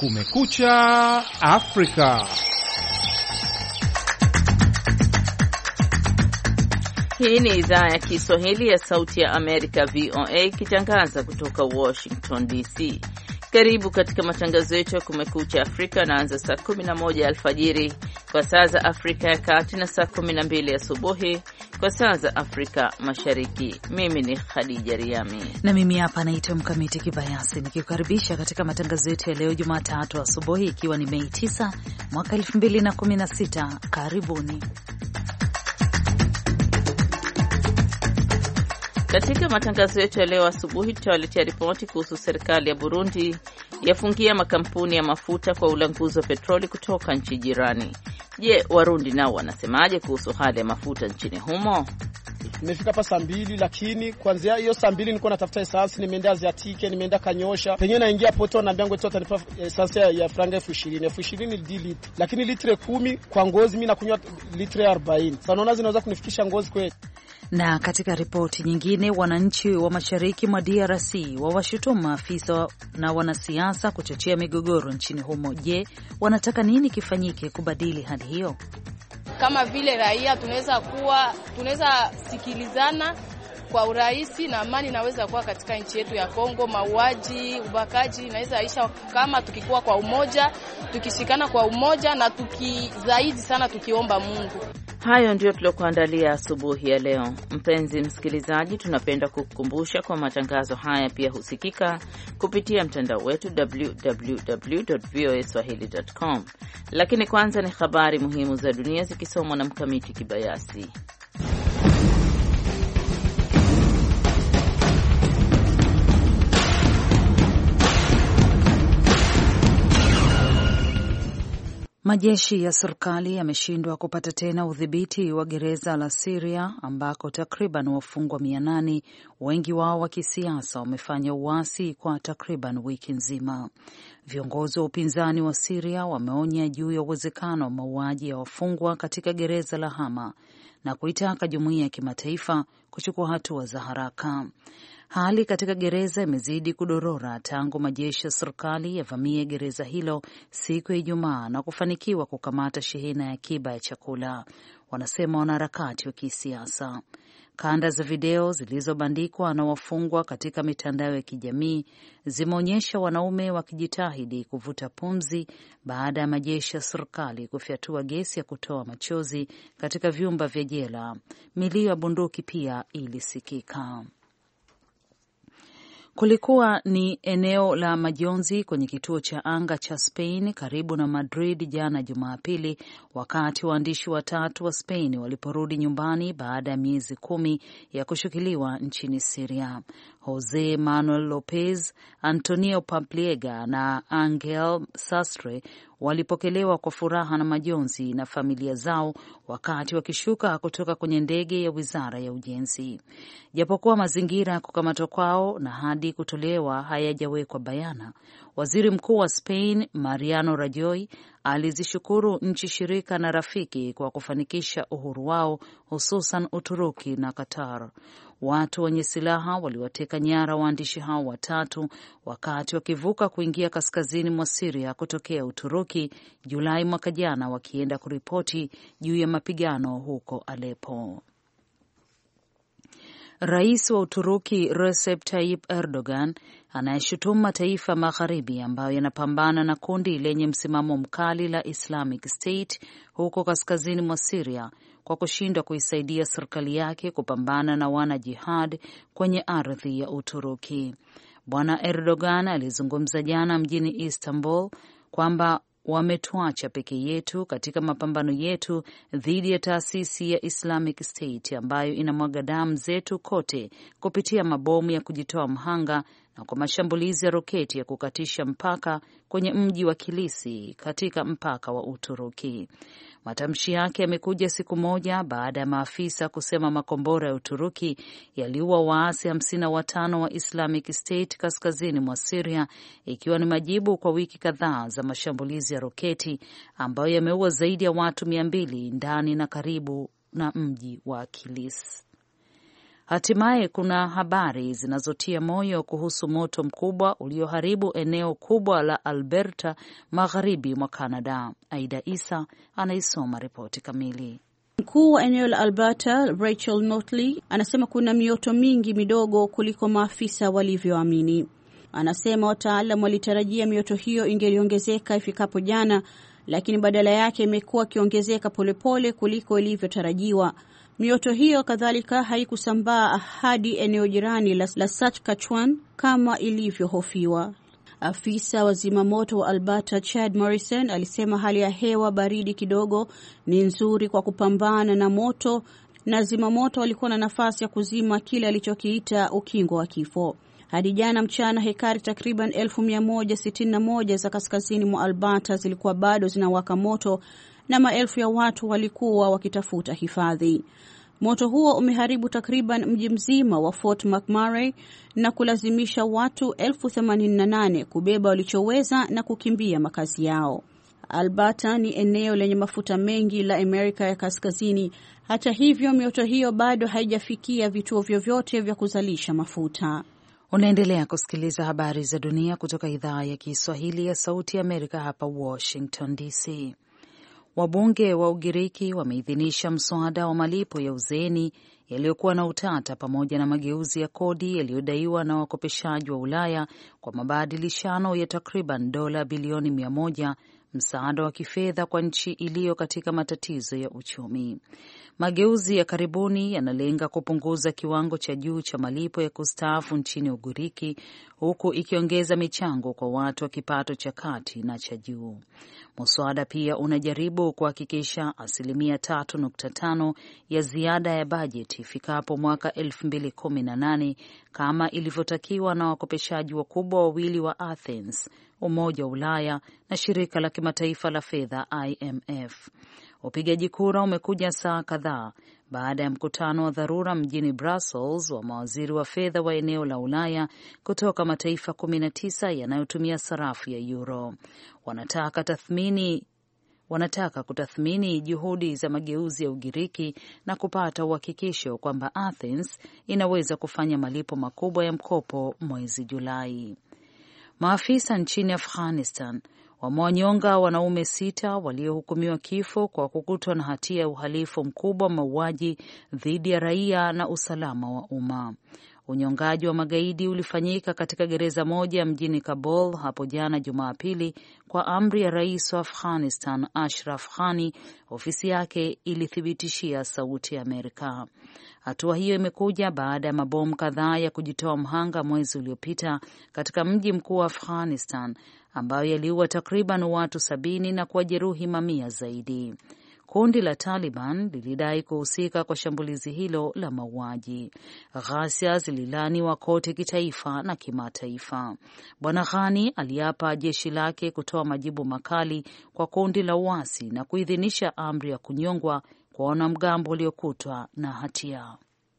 Kumekucha Afrika. Hii ni idhaa ya Kiswahili ya Sauti ya Amerika, VOA, ikitangaza kutoka Washington DC. Karibu katika matangazo yetu ya Kumekucha Afrika, naanza saa 11 alfajiri kwa saa za Afrika ya Kati na saa 12 asubuhi kwa saa za Afrika Mashariki. Mimi ni Khadija Riami na mimi hapa naitwa Mkamiti Kibayasi, nikikukaribisha katika matangazo yetu ya leo Jumatatu asubuhi, ikiwa ni Mei 9 mwaka 2016. Karibuni. Katika matangazo yetu ya leo asubuhi tutawaletea ripoti kuhusu serikali ya Burundi yafungia makampuni ya mafuta kwa ulanguzi wa petroli kutoka nchi jirani. Je, Warundi nao wanasemaje kuhusu hali ya mafuta nchini humo? Nimefika hapa saa 2, lakini kuanzia hiyo saa 2 nilikuwa natafuta essence, nimeenda Aziatike, nimeenda Kanyosha. Penye naingia poto na mbiango etoa tanipa essence ya franga 20,000 ni litre. Lakini litre 10 kwa ngozi mimi nakunywa litre 40. Sasa naona zinaweza kunifikisha ngozi kweli. Na katika ripoti nyingine, wananchi wa mashariki mwa DRC wawashutumu maafisa na wanasiasa kuchochea migogoro nchini humo. Je, wanataka nini kifanyike kubadili hali hiyo? Kama vile raia tunaweza sikilizana kwa urahisi na amani inaweza kuwa katika nchi yetu ya Kongo. Mauaji, ubakaji inaweza isha kama tukikuwa kwa umoja, tukishikana kwa umoja na zaidi sana tukiomba Mungu. Hayo ndio tuliokuandalia asubuhi ya leo. Mpenzi msikilizaji, tunapenda kukukumbusha kwa matangazo haya pia husikika kupitia mtandao wetu www.voaswahili.com. Lakini kwanza ni habari muhimu za dunia zikisomwa na Mkamiti Kibayasi. Majeshi ya serikali yameshindwa kupata tena udhibiti wa gereza la Syria ambako takriban wafungwa 800, wengi wao wa kisiasa, wamefanya uasi kwa takriban wiki nzima. Viongozi wa upinzani wa Syria wameonya juu ya uwezekano wa mauaji ya wafungwa katika gereza la Hama na kuitaka jumuiya ya kimataifa kuchukua hatua za haraka. Hali katika gereza imezidi kudorora tangu majeshi ya serikali yavamie gereza hilo siku ya Ijumaa na kufanikiwa kukamata shehena ya akiba ya chakula, wanasema wanaharakati wa kisiasa. Kanda za video zilizobandikwa na wafungwa katika mitandao ya kijamii zimeonyesha wanaume wakijitahidi kuvuta pumzi baada ya majeshi ya serikali kufyatua gesi ya kutoa machozi katika vyumba vya jela. Milio ya bunduki pia ilisikika. Kulikuwa ni eneo la majonzi kwenye kituo cha anga cha Spain karibu na Madrid jana Jumapili, wakati waandishi watatu wa Spain waliporudi nyumbani baada ya miezi 10 ya kushikiliwa nchini Syria. Jose Manuel Lopez, Antonio Pampliega na Angel Sastre walipokelewa kwa furaha na majonzi na familia zao wakati wakishuka kutoka kwenye ndege ya Wizara ya Ujenzi. Japokuwa mazingira ya kukamatwa kwao na hadi kutolewa hayajawekwa bayana, Waziri Mkuu wa Spain Mariano Rajoy alizishukuru nchi shirika na rafiki kwa kufanikisha uhuru wao, hususan Uturuki na Qatar. Watu wenye silaha waliwateka nyara waandishi hao watatu wakati wakivuka kuingia kaskazini mwa Syria kutokea Uturuki Julai mwaka jana, wakienda kuripoti juu ya mapigano huko Aleppo. Rais wa Uturuki Recep Tayyip Erdogan anayeshutumu mataifa magharibi ambayo yanapambana na kundi lenye msimamo mkali la Islamic State huko kaskazini mwa Syria kwa kushindwa kuisaidia serikali yake kupambana na wanajihad kwenye ardhi ya Uturuki. Bwana Erdogan alizungumza jana mjini Istanbul kwamba wametuacha peke yetu katika mapambano yetu dhidi ya taasisi ya Islamic State ambayo inamwaga damu zetu kote kupitia mabomu ya kujitoa mhanga na kwa mashambulizi ya roketi ya kukatisha mpaka kwenye mji wa Kilisi katika mpaka wa Uturuki. Matamshi yake yamekuja siku moja baada ya maafisa kusema makombora ya Uturuki yaliua waasi 55 wa Islamic State kaskazini mwa Syria, ikiwa ni majibu kwa wiki kadhaa za mashambulizi ya roketi ambayo yameua zaidi ya watu 200 ndani na karibu na mji wa Kilis. Hatimaye kuna habari zinazotia moyo kuhusu moto mkubwa ulioharibu eneo kubwa la Alberta magharibi mwa Canada. Aida Isa anaisoma ripoti kamili. Mkuu wa eneo la Alberta, Rachel Notley, anasema kuna mioto mingi midogo kuliko maafisa walivyoamini. Anasema wataalamu walitarajia mioto hiyo ingeliongezeka ifikapo jana, lakini badala yake imekuwa ikiongezeka polepole kuliko ilivyotarajiwa. Mioto hiyo kadhalika haikusambaa hadi eneo jirani la Saskatchewan kama ilivyohofiwa. Afisa wa zimamoto wa Alberta, Chad Morrison, alisema hali ya hewa baridi kidogo ni nzuri kwa kupambana na moto, na zimamoto walikuwa na nafasi ya kuzima kile alichokiita ukingo wa kifo. Hadi jana mchana, hekari takriban 1161 za kaskazini mwa Alberta zilikuwa bado zinawaka moto na maelfu ya watu walikuwa wakitafuta hifadhi. Moto huo umeharibu takriban mji mzima wa Fort McMurray na kulazimisha watu 88,000 kubeba walichoweza na kukimbia makazi yao. Alberta ni eneo lenye mafuta mengi la Amerika ya Kaskazini. Hata hivyo, mioto hiyo bado haijafikia vituo vyovyote vya kuzalisha mafuta. Unaendelea kusikiliza habari za dunia kutoka idhaa ya Kiswahili ya Sauti ya Amerika hapa Washington DC. Wabunge wa Ugiriki wameidhinisha mswada wa malipo ya uzeeni yaliyokuwa na utata pamoja na mageuzi ya kodi yaliyodaiwa na wakopeshaji wa Ulaya kwa mabadilishano ya takriban dola bilioni 100, msaada wa kifedha kwa nchi iliyo katika matatizo ya uchumi. Mageuzi ya karibuni yanalenga kupunguza kiwango cha juu cha malipo ya kustaafu nchini Ugiriki, huku ikiongeza michango kwa watu wa kipato cha kati na cha juu. Muswada pia unajaribu kuhakikisha 3.5% ya ziada ya bajeti ifikapo mwaka 2018 kama ilivyotakiwa na wakopeshaji wakubwa wawili wa Athens, Umoja wa Ulaya na Shirika la Kimataifa la Fedha IMF. Upigaji kura umekuja saa kadhaa baada ya mkutano wa dharura mjini Brussels wa mawaziri wa fedha wa eneo la Ulaya kutoka mataifa 19 yanayotumia sarafu ya euro. Wanataka kutathmini juhudi za mageuzi ya Ugiriki na kupata uhakikisho kwamba Athens inaweza kufanya malipo makubwa ya mkopo mwezi Julai. Maafisa nchini Afghanistan wamewanyonga wanaume 6 waliohukumiwa kifo kwa kukutwa na hatia ya uhalifu mkubwa, mauaji dhidi ya raia na usalama wa umma. Unyongaji wa magaidi ulifanyika katika gereza moja mjini Kabul hapo jana Jumapili kwa amri ya rais wa Afghanistan Ashraf Ghani, ofisi yake ilithibitishia Sauti ya Amerika. Hatua hiyo imekuja baada ya mabomu kadhaa ya kujitoa mhanga mwezi uliopita katika mji mkuu wa Afghanistan ambayo yaliua takriban watu 70 na kuwajeruhi mamia zaidi. Kundi la Taliban lilidai kuhusika kwa shambulizi hilo la mauaji. Ghasia zililaniwa kote kitaifa na kimataifa. Bwana Ghani aliapa jeshi lake kutoa majibu makali kwa kundi la uasi na kuidhinisha amri ya kunyongwa kwa wanamgambo waliokutwa na hatia.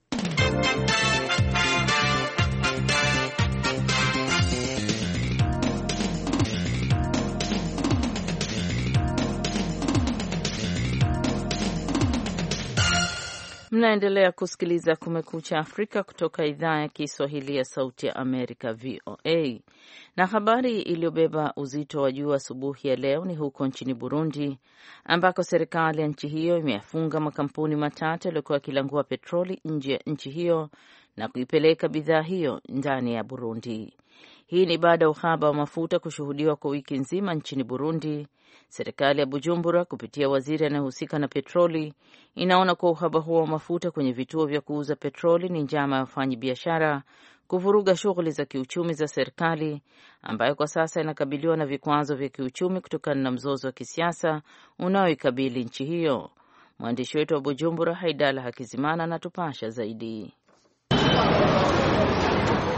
Mnaendelea kusikiliza Kumekucha Afrika kutoka idhaa ya Kiswahili ya Sauti ya Amerika, VOA. Na habari iliyobeba uzito wa juu asubuhi ya leo ni huko nchini Burundi, ambako serikali ya nchi hiyo imeyafunga makampuni matatu yaliyokuwa yakilangua petroli nje ya nchi hiyo na kuipeleka bidhaa hiyo ndani ya Burundi. Hii ni baada ya uhaba wa mafuta kushuhudiwa kwa wiki nzima nchini Burundi. Serikali ya Bujumbura kupitia waziri anayehusika na petroli inaona kwa uhaba huo wa mafuta kwenye vituo vya kuuza petroli ni njama ya wafanyi biashara kuvuruga shughuli za kiuchumi za serikali ambayo kwa sasa inakabiliwa na vikwazo vya kiuchumi kutokana na mzozo wa kisiasa unaoikabili nchi hiyo. Mwandishi wetu wa Bujumbura Haidala Hakizimana anatupasha zaidi.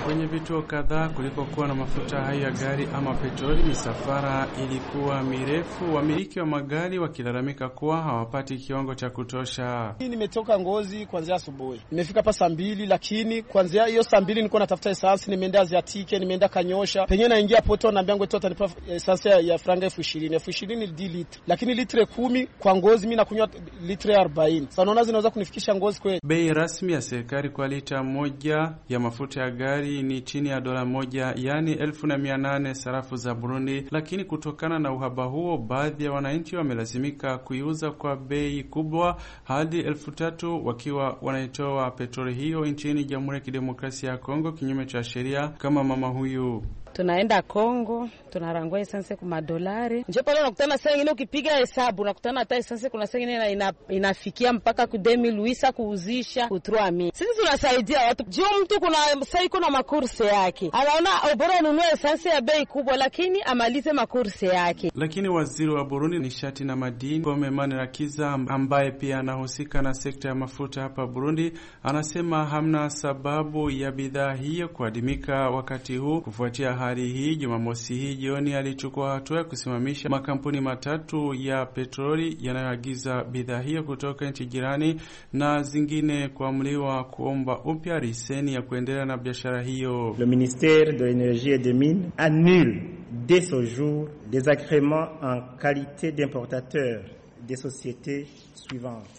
Kwenye vituo kadhaa kulikokuwa na mafuta hayo ya gari ama petroli, misafara ilikuwa mirefu, wamiliki wa magari wakilalamika kuwa hawapati kiwango cha kutosha. Nimetoka Ngozi kuanzia asubuhi, nimefika hapa saa 2, lakini kuanzia hiyo saa 2 nilikuwa natafuta essence, nimeenda Aziatike, nimeenda Kanyosha, penye naingia poto na mbiango tu atanipa essence ya franga 20,000 di litre, lakini litre 10 kwa Ngozi mimi nakunywa litre 40. Sasa unaona zinaweza kunifikisha Ngozi kweli? Bei rasmi ya serikali kwa lita moja ya mafuta ya gari ni chini ya $1, yani 1800 sarafu za Burundi, lakini kutokana na uhaba huo baadhi ya wananchi wamelazimika kuiuza kwa bei kubwa hadi 3000 wakiwa wanaitoa petroli hiyo nchini Jamhuri ya Kidemokrasia ya Kongo kinyume cha sheria, kama mama huyu. Tunaenda Kongo, tunarangua essence kwa $. Nje pale unakutana saa nyingine ukipiga hesabu unakutana hata essence kuna saa nyingine inafikia mpaka ku 2000 kuuzisha ku 3000. Sisi tunasaidia watu. Jio mtu kuna saa iko na makurse yake. Anaona bora anunue essence ya bei kubwa lakini amalize makurse yake. Lakini waziri wa Burundi nishati na madini Kome Manirakiza, ambaye pia anahusika na sekta ya mafuta hapa Burundi, anasema hamna sababu ya bidhaa hiyo kuadimika wakati huu. Kufuatia hali hii, Jumamosi hii jioni alichukua hatua ya kusimamisha makampuni matatu ya petroli yanayoagiza bidhaa hiyo kutoka nchi jirani na zingine kuamriwa kuomba upya leseni ya kuendelea na biashara hiyo. Le ministère de l'énergie et des mines annule dès ce jour des agréments en qualité d'importateur des sociétés suivantes.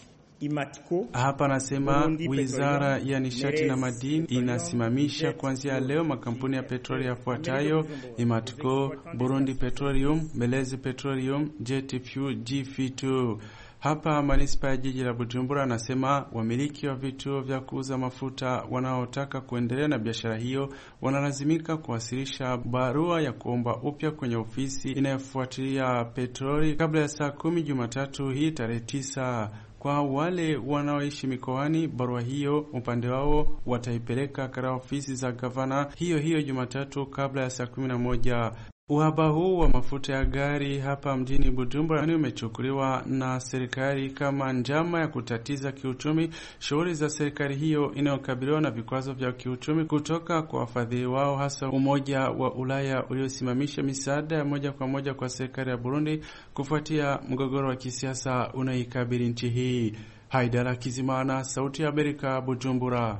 Hapa anasema Wizara ya Nishati na Madini inasimamisha kuanzia leo makampuni ya petroli yafuatayo: Imatco, Burundi Petroleum, Belezi Petroleum, Jet Fuel, GF2. Hapa manispa ya jiji la Bujumbura anasema wamiliki wa vituo vya kuuza mafuta wanaotaka kuendelea na biashara hiyo wanalazimika kuwasilisha barua ya kuomba upya kwenye ofisi inayofuatilia petroli kabla ya saa 10 Jumatatu hii tarehe 9. Kwa wale wanaoishi mikoani, barua hiyo upande wao wataipeleka katika ofisi za gavana hiyo Jumatatu kabla ya saa 11. Uhaba huu wa mafuta ya gari hapa mjini Bujumbura umechukuliwa na serikali kama njama ya kutatiza kiuchumi shughuli za serikali hiyo inayokabiliwa na vikwazo vya kiuchumi kutoka kwa wafadhili wao, hasa Umoja wa Ulaya uliosimamisha misaada ya moja kwa moja kwa serikali ya Burundi kufuatia mgogoro wa kisiasa unaoikabili nchi hii. Haidara Kizimana, Sauti ya Amerika, Bujumbura.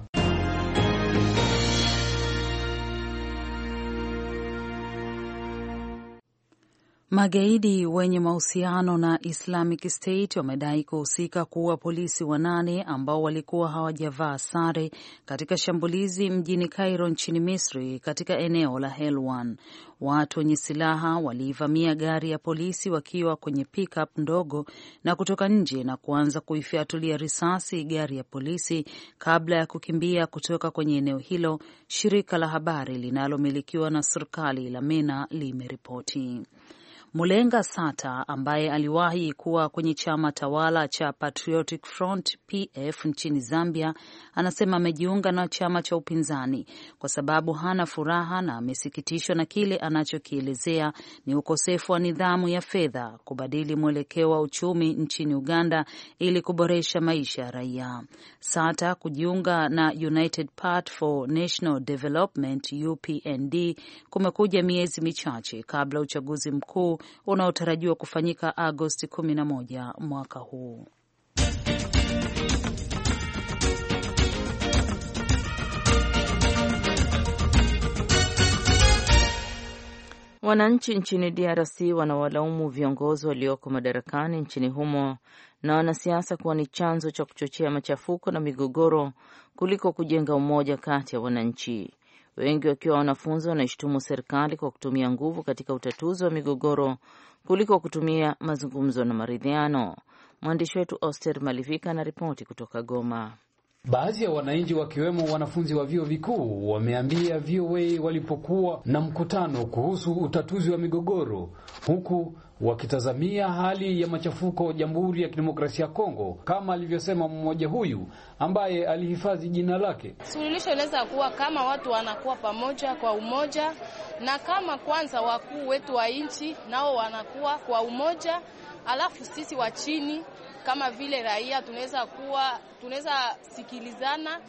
Magaidi wenye mahusiano na Islamic State wamedai kuhusika kuua polisi 8 ambao walikuwa hawajavaa sare katika shambulizi mjini Cairo nchini Misri katika eneo la Helwan. Watu wenye silaha waliivamia gari ya polisi wakiwa kwenye pickup ndogo na kutoka nje na kuanza kuifyatulia risasi gari ya polisi kabla ya kukimbia kutoka kwenye eneo hilo, shirika la habari linalomilikiwa na serikali la MENA limeripoti. Mulenga Sata ambaye aliwahi kuwa kwenye chama tawala cha Patriotic Front PF nchini Zambia anasema amejiunga na chama cha upinzani kwa sababu hana furaha na amesikitishwa na kile anachokielezea ni ukosefu wa nidhamu ya fedha kubadili mwelekeo wa uchumi nchini Uganda ili kuboresha maisha ya raia. Sata kujiunga na United Party for National Development UPND kumekuja miezi michache kabla uchaguzi mkuu unaotarajiwa kufanyika Agosti 11 mwaka huu. Wananchi nchini DRC wanawalaumu viongozi walioko madarakani nchini humo na wanasiasa kuwa ni chanzo cha kuchochea machafuko na migogoro kuliko kujenga umoja kati ya wananchi. Wengi wakiwa wanafunzi wanaishtumu serikali kwa kutumia nguvu katika utatuzi wa migogoro kuliko kutumia mazungumzo na maridhiano. Mwandishi wetu Oster Malivika anaripoti kutoka Goma. Baadhi ya wananchi wakiwemo wanafunzi wa vyuo vikuu wameambia VOA walipokuwa na mkutano kuhusu utatuzi wa migogoro, huku wakitazamia hali ya machafuko Jamhuri ya Kidemokrasia ya Kongo, kama alivyosema mmoja huyu ambaye alihifadhi jina lake. Suluhisho inaweza kuwa kama watu wanakuwa pamoja kwa umoja, na kama kwanza wakuu wetu wa nchi nao wanakuwa kwa umoja, alafu sisi wa chini kama vile raia tunaweza sikilizana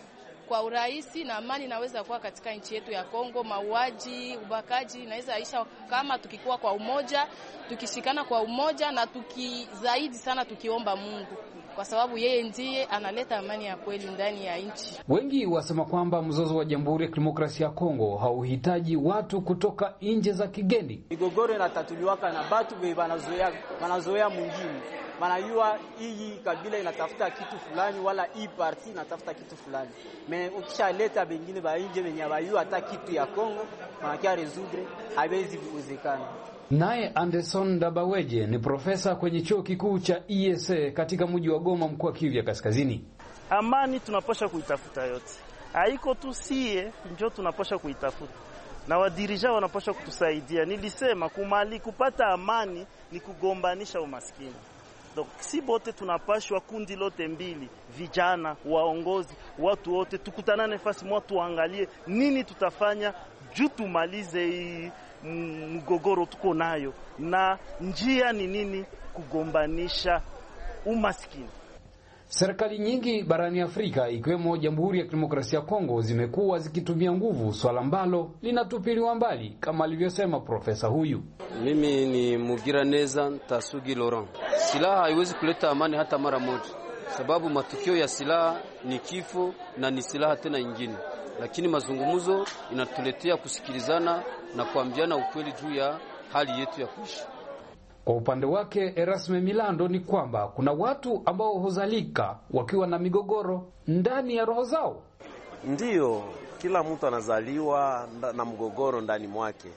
kwa urahisi na amani inaweza kuwa katika nchi yetu ya Kongo. Mauaji, ubakaji inaweza isha kama tukikuwa kwa umoja, tukishikana kwa umoja na zaidi sana tukiomba Mungu, kwa sababu yeye ndiye analeta amani ya kweli ndani ya nchi. Wengi wasema kwamba mzozo wa Jamhuri ya Kidemokrasia ya Kongo hauhitaji watu kutoka nje za kigeni. Migogoro inatatuliwaka na batu wanazoea mwingine. Wanajua hii kabila inatafuta kitu fulani wala hii parti inatafuta kitu fulani. Me ukishaleta bengine ba nje wenye abayua hata kitu ya Kongo, wanakia resoudre, haiwezi kuwezekana. Naye Anderson Dabaweje ni profesa kwenye chuo kikuu cha ESA katika mji wa Goma, mkoa Kivu Kaskazini. Amani tunapasha kuitafuta yote. Haiko tu sie ndio tunapasha kuitafuta. Na wadirija wanapasha kutusaidia. Nilisema kupata amani ni kugombanisha umaskini. Donc si bote tunapashwa kundi lote mbili, vijana, waongozi, watu wote tukutana nafasi moja tuangalie nini tutafanya juu tumalize hii mgogoro tuko nayo, na njia ni nini kugombanisha umaskini. Serikali nyingi barani Afrika ikiwemo Jamhuri ya Kidemokrasia ya Kongo zimekuwa zikitumia nguvu, swala ambalo linatupiliwa mbali kama alivyosema profesa huyu. Mimi ni Mugiraneza Tasugi Laurent. Silaha haiwezi kuleta amani hata mara moja, sababu matukio ya silaha ni kifo na ni silaha tena nyingine. Lakini mazungumzo inatuletea kusikilizana na kuambiana ukweli juu ya hali yetu ya kuishi. Kwa upande wake Erasme Milando ni kwamba kuna watu ambao huzalika wakiwa na migogoro ndani ya roho zao. Ndiyo, kila mtu anazaliwa na mgogoro ndani mwake.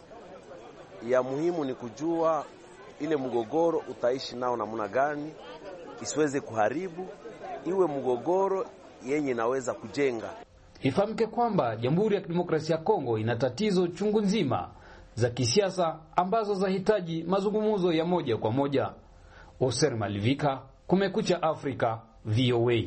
Ya muhimu ni kujua ile mgogoro utaishi nao namna gani, isiweze kuharibu, iwe mgogoro yenye inaweza kujenga. Ifahamike kwamba Jamhuri ya Kidemokrasia ya Kongo ina tatizo chungu nzima za kisiasa ambazo zahitaji mazungumzo ya moja kwa moja. Oser Malivika, Kumekucha Afrika, VOA.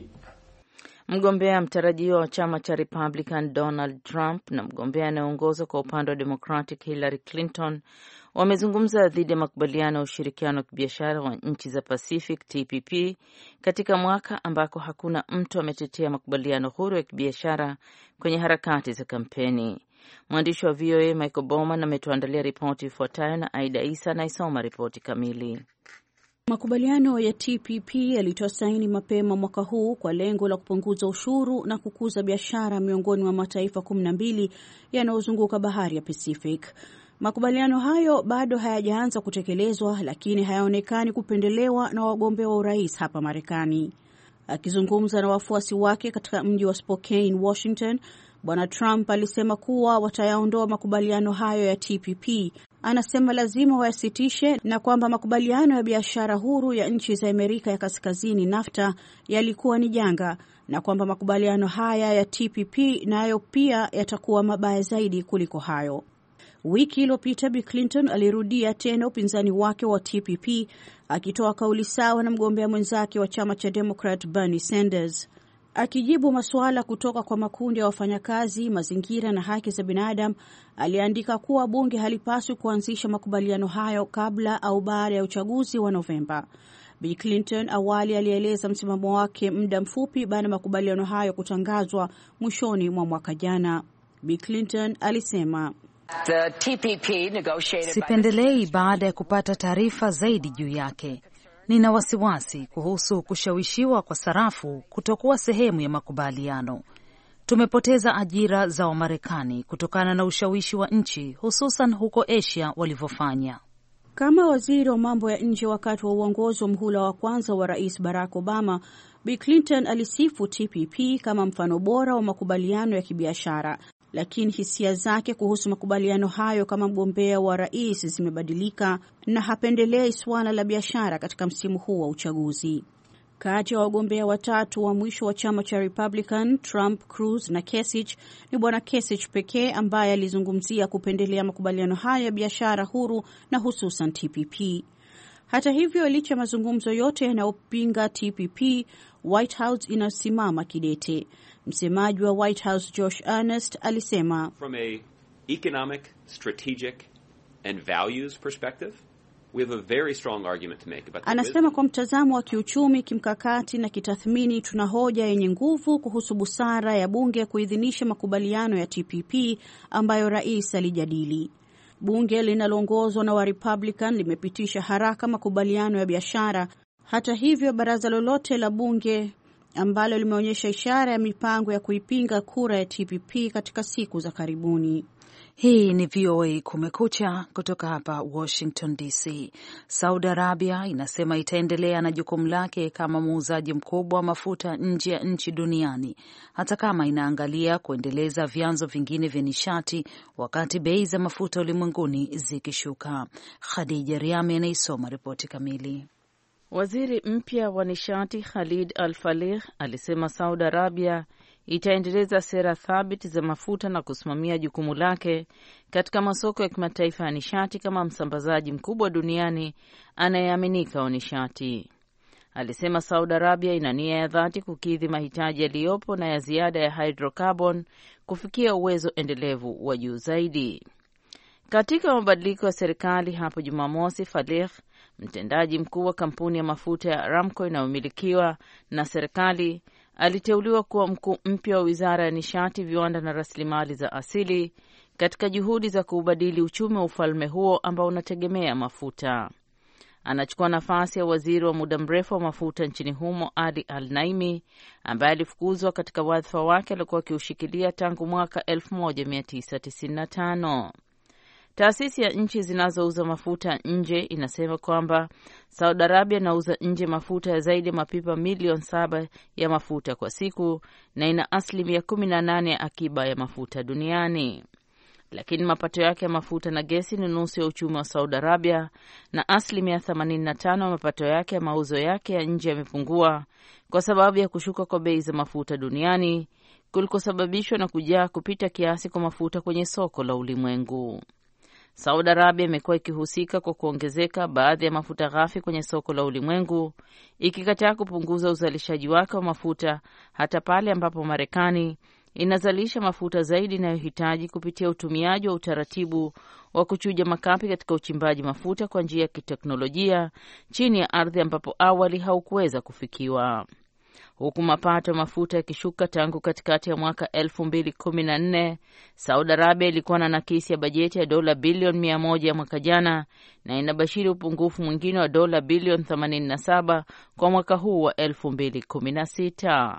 Mgombea mtarajiwa wa chama cha Republican Donald Trump na mgombea anayeongoza kwa upande wa Democratic Hillary Clinton wamezungumza dhidi ya makubaliano ya ushirikiano wa kibiashara wa nchi za Pacific TPP katika mwaka ambako hakuna mtu ametetea makubaliano huru ya kibiashara kwenye harakati za kampeni. Mwandishi wa VOA Michael Bowman ametuandalia ripoti ifuatayo na Aida Isa anaisoma ripoti kamili. Makubaliano ya TPP yalitoa saini mapema mwaka huu kwa lengo la kupunguza ushuru na kukuza biashara miongoni mwa mataifa 12 yanayozunguka bahari ya Pacific. Makubaliano hayo bado hayajaanza kutekelezwa, lakini hayaonekani kupendelewa na wagombea wa urais hapa Marekani. Akizungumza na wafuasi wake katika mji wa Spokane, Washington, Bwana Trump alisema kuwa watayaondoa makubaliano hayo ya TPP. Anasema lazima wayasitishe na kwamba makubaliano ya biashara huru ya nchi za Amerika ya Kaskazini NAFTA yalikuwa ni janga na kwamba makubaliano haya ya TPP nayo pia yatakuwa mabaya zaidi kuliko hayo. Wiki iliyopita Bill Clinton alirudia tena upinzani wake wa TPP akitoa kauli sawa na mgombea mwenzake wa chama cha Democrat Bernie Sanders. Akijibu masuala kutoka kwa makundi ya wafanyakazi, mazingira na haki za binadamu, aliandika kuwa bunge halipaswi kuanzisha makubaliano hayo kabla au baada ya uchaguzi wa Novemba. Bill Clinton awali alieleza msimamo wake muda mfupi baada ya makubaliano hayo kutangazwa mwishoni mwa mwaka jana. Bill Clinton alisema, sipendelei baada ya kupata taarifa zaidi juu yake. Nina wasiwasi kuhusu kushawishiwa kwa sarafu kutokuwa sehemu ya makubaliano. Tumepoteza ajira za Wamarekani kutokana na ushawishi wa nchi, hususan huko Asia walivyofanya. Kama waziri wa mambo ya nje wakati wa uongozi wa mhula wa kwanza wa Rais Barack Obama, Bill Clinton alisifu TPP kama mfano bora wa makubaliano ya kibiashara. Lakini hisia zake kuhusu makubaliano hayo kama mgombea wa rais zimebadilika na hapendelei suala la biashara katika msimu huu wa uchaguzi. Kati ya wagombea watatu wa mwisho wa chama cha Republican, Trump, Cruz na Kasich, ni bwana Kasich pekee ambaye alizungumzia kupendelea makubaliano hayo ya biashara huru na hususan TPP. Hata hivyo, licha mazungumzo yote yanayopinga TPP, White House inasimama kidete. Msemaji wa White House Josh Earnest alisema, From a economic, strategic and values perspective, Anasema kwa mtazamo wa kiuchumi, kimkakati na kitathmini, tuna hoja yenye nguvu kuhusu busara ya bunge kuidhinisha makubaliano ya TPP ambayo rais alijadili. Bunge linaloongozwa na wa Republican limepitisha haraka makubaliano ya biashara. Hata hivyo, baraza lolote la bunge ambalo limeonyesha ishara ya mipango ya kuipinga kura ya TPP katika siku za karibuni. Hii ni VOA Kumekucha kutoka hapa Washington DC. Saudi Arabia inasema itaendelea na jukumu lake kama muuzaji mkubwa wa mafuta nje ya nchi duniani, hata kama inaangalia kuendeleza vyanzo vingine vya nishati wakati bei za mafuta ulimwenguni zikishuka. Khadija Riami anaisoma ripoti kamili. Waziri mpya wa nishati Khalid Al-Falih alisema Saudi Arabia itaendeleza sera thabiti za mafuta na kusimamia jukumu lake katika masoko ya kimataifa ya nishati kama msambazaji mkubwa duniani anayeaminika wa nishati. Alisema Saudi Arabia ina nia ya dhati kukidhi mahitaji yaliyopo na ya ziada ya hydrocarbon kufikia uwezo endelevu wa juu zaidi. Katika mabadiliko ya serikali hapo Jumamosi, Falih, mtendaji mkuu wa kampuni ya mafuta ya Aramco inayomilikiwa na serikali, aliteuliwa kuwa mkuu mpya wa wizara ya nishati, viwanda na rasilimali za asili katika juhudi za kuubadili uchumi wa ufalme huo ambao unategemea mafuta. Anachukua nafasi ya waziri wa muda mrefu wa mafuta nchini humo Ali Al-Naimi ambaye alifukuzwa katika wadhifa wake alikuwa akiushikilia tangu mwaka 1995. Taasisi ya nchi zinazouza mafuta nje inasema kwamba Saudi Arabia inauza nje mafuta ya zaidi ya mapipa milioni 7 ya mafuta kwa siku na ina 18% ya akiba ya mafuta duniani. Lakini mapato yake ya mafuta na gesi ni nusu ya uchumi wa Saudi Arabia na 85% ya mapato yake ya mauzo yake ya nje yamepungua kwa sababu ya kushuka kwa bei za mafuta duniani kulikosababishwa na kujaa kupita kiasi kwa mafuta kwenye soko la ulimwengu. Saudi Arabia imekuwa ikihusika kwa kuongezeka baadhi ya mafuta ghafi kwenye soko la ulimwengu, ikikataa kupunguza uzalishaji wake wa mafuta hata pale ambapo Marekani inazalisha mafuta zaidi inayohitaji kupitia utumiaji wa utaratibu wa kuchuja makapi katika uchimbaji mafuta kwa njia ya kiteknolojia chini ya ardhi ambapo awali haukuweza kufikiwa. Huku mapato ya mafuta yakishuka tangu katikati ya mwaka 2014, Saudi Arabia ilikuwa na nakisi ya bajeti ya dola bilioni 100 ya mwaka jana na inabashiri upungufu mwingine wa dola bilioni 87 kwa mwaka huu wa 2016.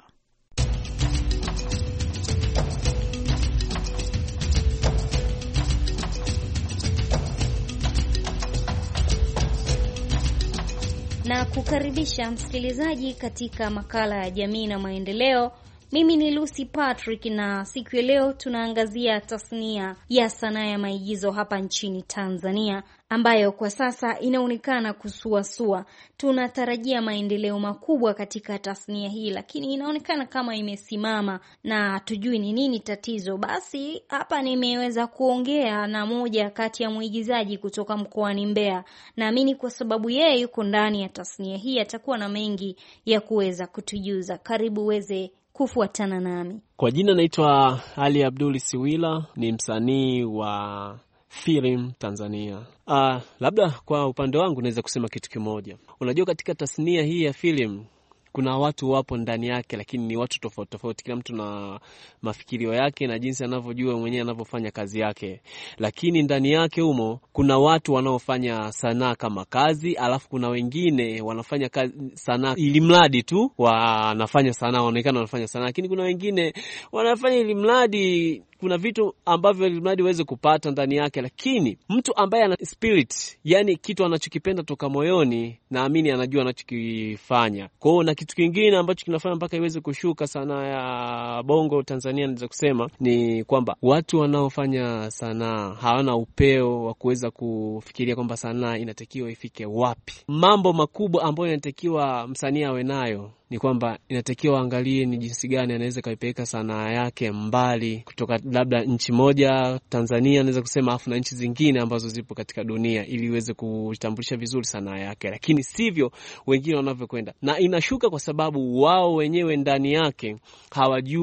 Na kukaribisha msikilizaji katika makala ya jamii na maendeleo. Mimi ni Lucy Patrick na siku ya leo tunaangazia tasnia ya sanaa ya maigizo hapa nchini Tanzania ambayo kwa sasa inaonekana kusuasua. Tunatarajia maendeleo makubwa katika tasnia hii, lakini inaonekana kama imesimama na tujui ni nini tatizo. Basi hapa nimeweza kuongea na moja kati ya mwigizaji kutoka mkoani Mbeya. Naamini kwa sababu yeye yuko ndani ya tasnia hii atakuwa na mengi ya kuweza kutujuza. Karibu uweze kufuatana nami. Kwa jina naitwa Ali Abdul Siwila, ni msanii wa film Tanzania. Labda kwa upande wangu naweza kusema kitu kimoja. Unajua katika tasnia hii ya film kuna watu wapo ndani yake, lakini ni watu tofauti tofauti. Kila mtu na mafikirio yake na jinsi anavyojua mwenyewe anavyofanya kazi yake. Lakini ndani yake humo kuna watu wanaofanya sanaa kama kazi, alafu kuna wengine wanafanya sanaa ili mradi tu wanafanya sanaa, wanaonekana wanafanya sanaa. Lakini kuna wengine wanafanya ili mradi kuna vitu ambavyo mradi uweze kupata ndani yake, lakini mtu ambaye ana spirit, yani kitu anachokipenda toka moyoni, naamini anajua anachokifanya. Kwa hiyo na kitu kingine ambacho kinafanya mpaka iweze kushuka sana ya Bongo Tanzania, naweza kusema ni kwamba watu wanaofanya sanaa hawana upeo wa kuweza kufikiria kwamba sanaa inatakiwa ifike wapi. Mambo makubwa ambayo yanatakiwa msanii awe nayo ni kwamba inatakiwa angalie ni jinsi gani anaweza kaipeleka sanaa yake mbali kutoka labda nchi moja Tanzania naweza kusema, afu na nchi zingine ambazo zipo katika dunia, ili iweze kutambulisha vizuri sanaa yake. Lakini sivyo wengine wanavyokwenda, na inashuka kwa sababu wao wenyewe ndani yake hawajui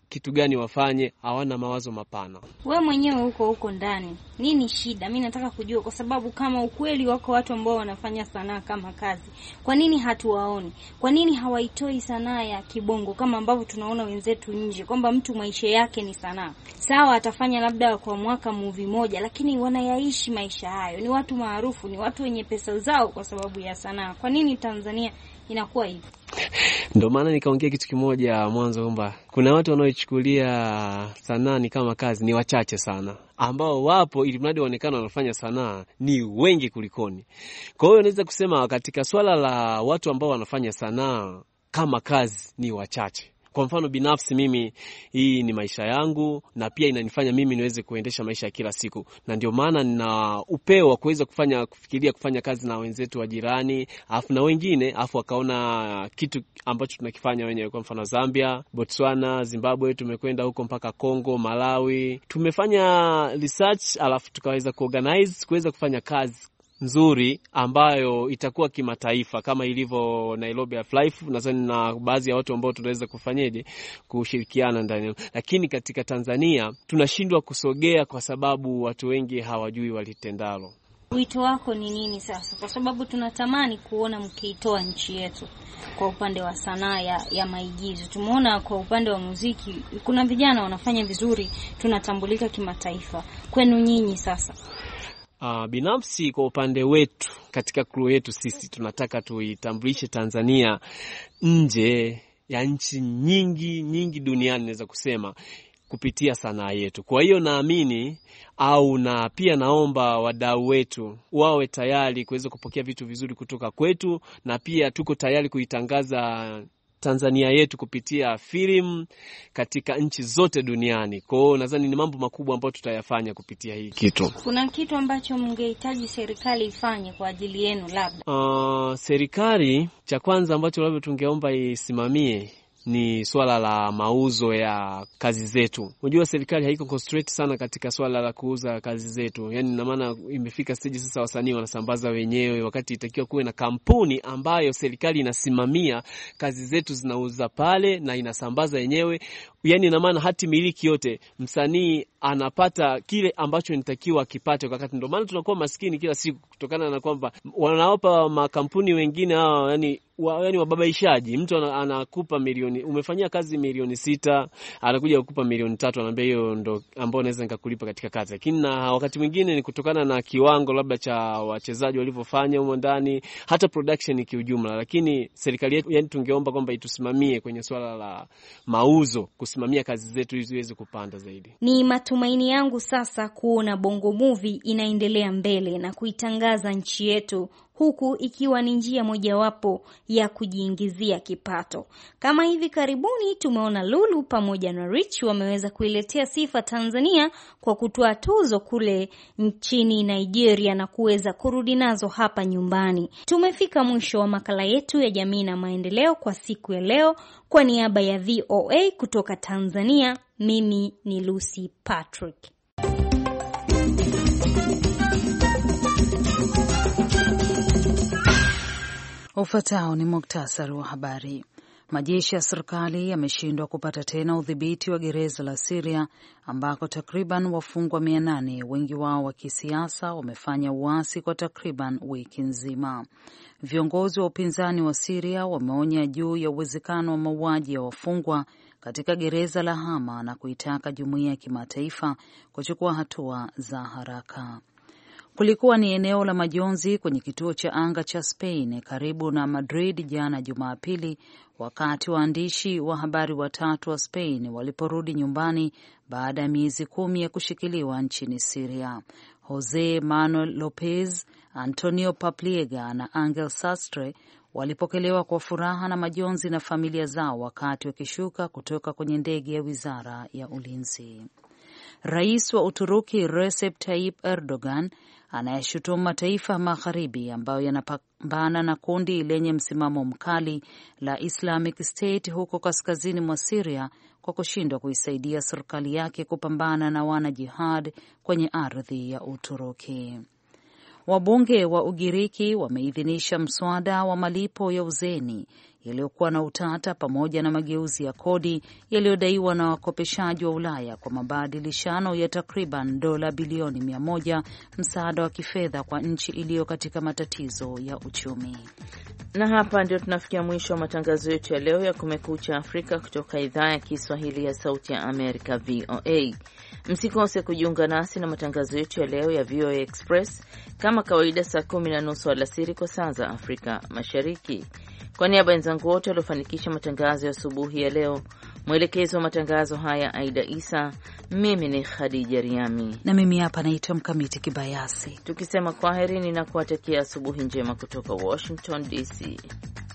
kitu gani wafanye, hawana mawazo mapana. Wewe mwenyewe huko ndani, nini shida? Mimi nataka kujua, kwa sababu kama ukweli wako watu ambao wanafanya sanaa kama kazi, kwa nini hatuwaoni? Kwa nini hawaitoi sanaa ya kibongo kama ambavyo tunaona wenzetu nje, kwamba mtu maisha yake ni sanaa? Sawa, atafanya labda kwa mwaka movie moja, lakini wanayaishi maisha hayo. Ni watu maarufu, ni watu wenye pesa zao kwa sababu ya sanaa. Kwa nini Tanzania inakuwa hivi? Ndio maana nikaongea kitu kimoja mwanzo kwamba kuna watu wanaoichukulia sanaa ni kama kazi, ni wachache sana. Ambao wapo ili mradi waonekane wanafanya sanaa ni wengi kulikoni. Kwa hiyo naweza kusema katika swala la watu ambao wanafanya sanaa kama kazi ni wachache. Kwa mfano binafsi mimi, hii ni maisha yangu na pia inanifanya mimi niweze kuendesha maisha ya kila siku. Na ndio maana nina upeo wa kuweza kufikiria kufanya kazi na wenzetu wa jirani, afu na wengine, afu wakaona kitu ambacho tunakifanya wenyewe. Kwa mfano Zambia, Botswana, Zimbabwe, tumekwenda huko mpaka Kongo, Malawi. Tumefanya research alafu tukaweza kuorganize kuweza kufanya kazi nzuri ambayo itakuwa kimataifa kama ilivyo Nairobi Life. Nadhani na baadhi ya watu ambao tunaweza kufanyaje kushirikiana ndani. Lakini katika Tanzania tunashindwa kusogea kwa sababu watu wengi hawajui walitendalo. Wito wako ni nini sasa? Kwa sababu tunatamani kuona mkiitoa nchi yetu kwa upande wa sanaa ya maigizo. Tumeona kwa upande wa muziki kuna vijana wanafanya vizuri, tunatambulika kimataifa. Kwenu nyinyi sasa? Binafsi kwa upande wetu, katika crew yetu sisi tunataka tuitambulishe Tanzania nje ya nchi nyingi duniani, naweza kusema, kupitia sanaa yetu. Kwa hiyo naamini na pia naomba wadau wetu wawe tayari kuweza kupokea vitu vizuri kutoka kwetu, na pia tuko tayari kuitangaza Tanzania yetu kupitia film katika nchi zote duniani. Kwa hiyo nadhani ni mambo makubwa ambayo tutayafanya kupitia hii kitu. Kuna kitu ambacho mngehitaji serikali ifanye kwa ajili yenu labda? Serikali cha kwanza ambacho labda tungeomba isimamie ni swala la mauzo ya kazi zetu. Unajua serikali haiko concentrate sana katika swala la kuuza kazi zetu. Yaani na maana imefika stage sasa wasanii wanasambaza wenyewe, wakati itakiwa kuwe na kampuni ambayo serikali inasimamia kazi zetu zinauza pale na inasambaza yenyewe. Yaani na maana hati miliki yote msanii anapata kile ambacho nitakiwa kipate. Wakati ndio maana tunakuwa maskini kila siku kutokana na kwamba wanaopa makampuni wengine hao yani wababaishaji. Mtu anakupa milioni, umefanyia kazi milioni 6, anakuja kukupa milioni 3, anaambia hiyo ndo ambao naweza nikakulipa katika kazi. Lakini na wakati mwingine ni kutokana na kiwango labda cha wachezaji walivyofanya humo ndani, hata production kiujumla. Lakini serikali yetu yani tungeomba kwamba itusimamie kwenye swala la mauzo, kusimamia kazi zetu ili ziweze kupanda zaidi. Ni matumaini yangu sasa kuona Bongo Movie inaendelea mbele na kuitangaza nchi yetu, huku ikiwa ni njia mojawapo ya kujiingizia kipato. Kama hivi karibuni tumeona Lulu pamoja na Rich wameweza kuiletea sifa Tanzania kwa kutoa tuzo kule nchini Nigeria na kuweza kurudi nazo hapa nyumbani. Tumefika mwisho wa makala yetu ya jamii na maendeleo kwa siku ya leo. Kwa niaba ya VOA kutoka Tanzania, mimi ni Lucy Patrick. Ufuatao ni muktasari wa habari. Majeshi ya serikali yameshindwa kupata tena udhibiti wa gereza la Syria ambako takriban wafungwa 800, wengi wao wa kisiasa, wamefanya uasi kwa takriban wiki nzima. Viongozi wa upinzani wa Syria wameonya juu ya uwezekano wa mauaji ya wafungwa katika gereza la Hama na kuitaka jumuiya ya kimataifa kuchukua hatua za haraka. Kulikuwa ni eneo la majonzi kwenye kituo cha anga cha Spain karibu na Madrid jana Jumapili, wakati waandishi wa habari 3 wa Spain waliporudi nyumbani baada ya miezi 10 ya kushikiliwa nchini Syria. Jose Manuel Lopez, Antonio Papliega na Angel Sastre walipokelewa kwa furaha na majonzi na familia zao wakati wakishuka kutoka kwenye ndege ya Wizara ya Ulinzi. Rais wa Uturuki Recep Tayyip Erdogan anayeshutumu mataifa magharibi ambayo yanapambana na kundi lenye msimamo mkali la Islamic State huko kaskazini mwa Syria kwa kushindwa kuisaidia serikali yake kupambana na wanajihad kwenye ardhi ya Uturuki. Wabunge wa Ugiriki wameidhinisha mswada wa malipo ya uzeni yaliyokuwa na utata pamoja na mageuzi ya kodi yaliyodaiwa na wakopeshaji wa Ulaya kwa mabadilishano ya takriban dola bilioni 100, msaada wa kifedha kwa nchi iliyo katika matatizo ya uchumi. Na hapa ndio tunafikia mwisho wa matangazo yetu ya leo ya Kumekucha Afrika kutoka idhaa ya Kiswahili ya Sauti ya Amerika, VOA. Msikose kujiunga nasi na matangazo yetu ya leo ya VOA Express kama kawaida saa 10:30 alasiri kwa saa za Afrika Mashariki. Kwa niaba ya wenzangu wote waliofanikisha matangazo ya asubuhi ya leo, mwelekezo wa matangazo haya Aida Isa, mimi ni Khadija Riami na mimi hapa naitwa Mkamiti Kibayasi, tukisema kwaherini na kuwatakia asubuhi njema kutoka Washington DC.